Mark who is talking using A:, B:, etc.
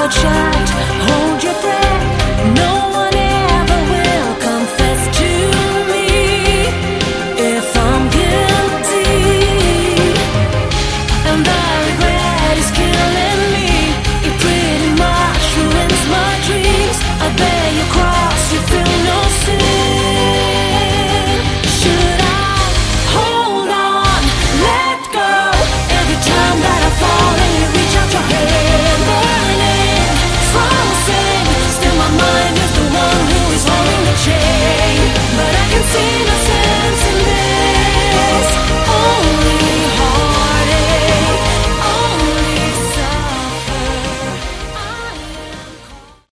A: mouth shut, hold your breath. No one ever will confess to me if I'm guilty. And I